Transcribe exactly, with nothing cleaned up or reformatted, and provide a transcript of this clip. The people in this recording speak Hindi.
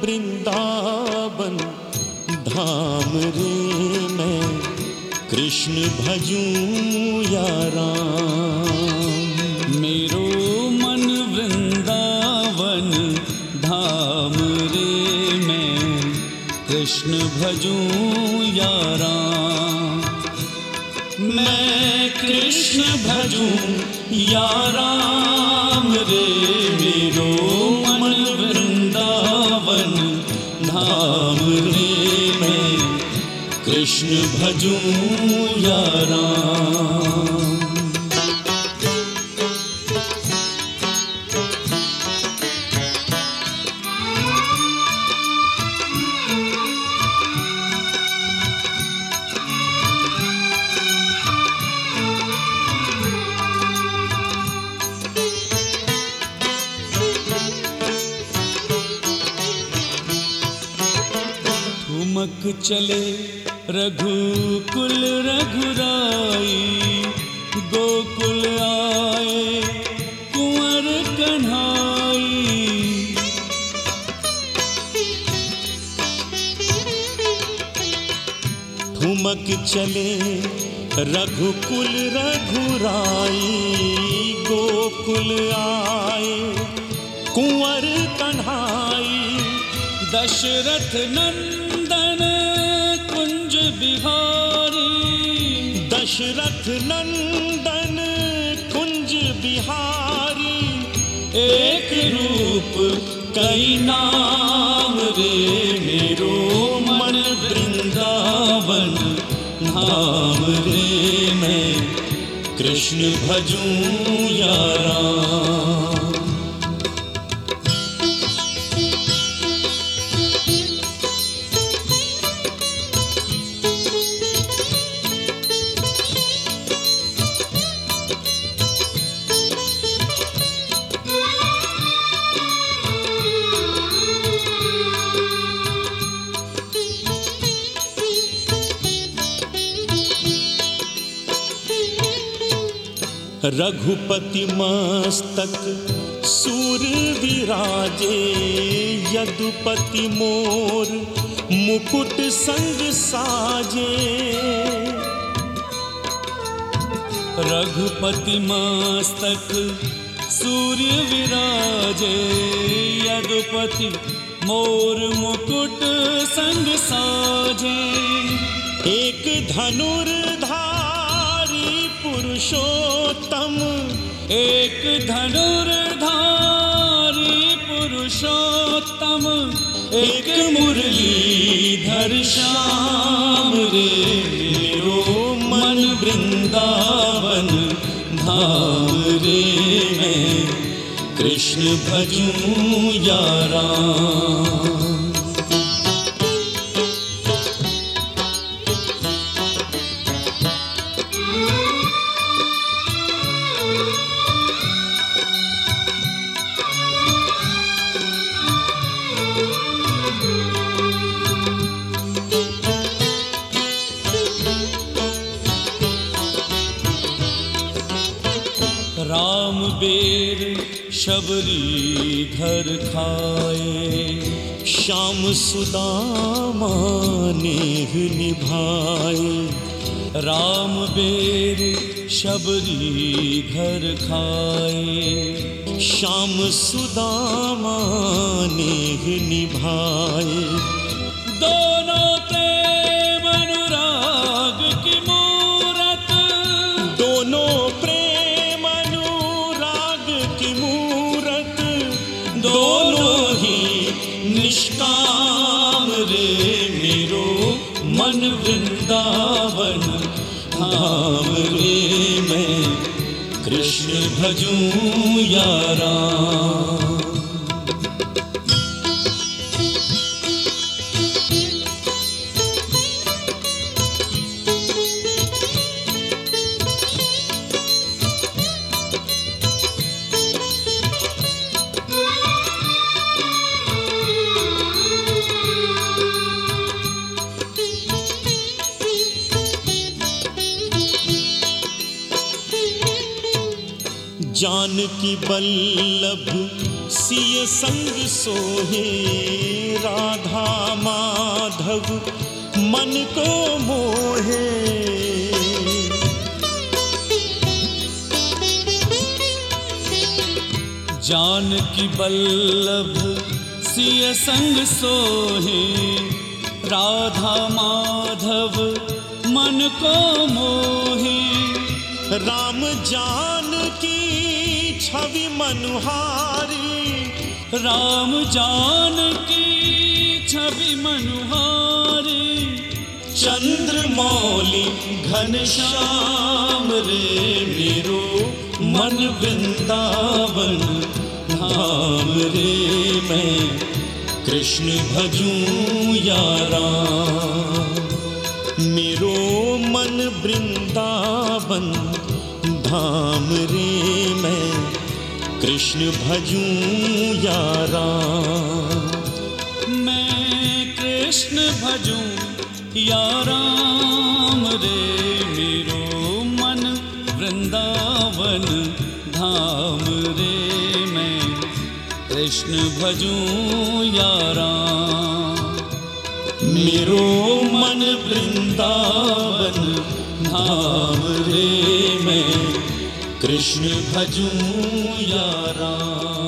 वृंदावन धाम रे, मैं कृष्ण भजूं या राम। मेरो मन वृंदावन धाम रे, मैं कृष्ण भजूं या राम। मैं कृष्ण भजूं या राम रे, मेरो मन वृंदावन धाम रे, मैं कृष्ण भजूं या राम। ठुमक चले रघुकुल रघुराई, गोकुल आए कुंवर कन्हाई। ठुमक चले रघुकुल रघुराई, गोकुल आए कुंवर कन्हाई। दशरथ नंदन कुंज बिहारी, दशरथ नंदन कुंज बिहारी। एक रूप कई नाम रे, मेरो मन वृंदावन धाम रे, मैं कृष्ण भजूं या राम। रघुपति मस्तक सूर विराजे, यदुपति मोर मुकुट संग साजे। रघुपति मस्तक सूर्य विराजे, यदुपति मोर मुकुट संग साजे। एक धनुर्धारी पुरुषोत्तम, एक धनुर्धारी पुरुषोत्तम। एक मुरलीधर श्याम रे, मेरो मन वृंदावन धाम रे, मैं कृष्ण भजूं या राम। राम बेर शबरी घर खाए, श्याम सुदामा नेह निभाए। राम बेर शबरी घर खाए, श्याम सुदामा नेह निभाए। दोनों प्रेम अनुराग की मूरत, दोनों प्रेम अनुराग की मूरत। दोनों ही निष्काम रे, मेरो मन वृंदावन धाम रे, मैं कृष्ण भजूं या राम। जानकी बल्लभ सिय संग सोहे राधा माधव मन को मोहे। जानकी बल्लभ सिय संग सोहे राधा माधव मन को मोहे। राम जानकी छवि मनुहारी, राम जानकी छवि मनुहारी। चंद्रमौली घनश्याम रे मेरो मन वृंदावन धाम रे। मैं कृष्ण भजूं यारा, मेरो मन वृंदावन धाम रे। मैं कृष्ण भजूं यारा, मैं कृष्ण भजूं याराम रे। मेरो मन वृंदावन धाम रे। मैं कृष्ण भजूं याराम, मेरो मन वृंदावन धाम रे। मैं कृष्ण भजूं यारा।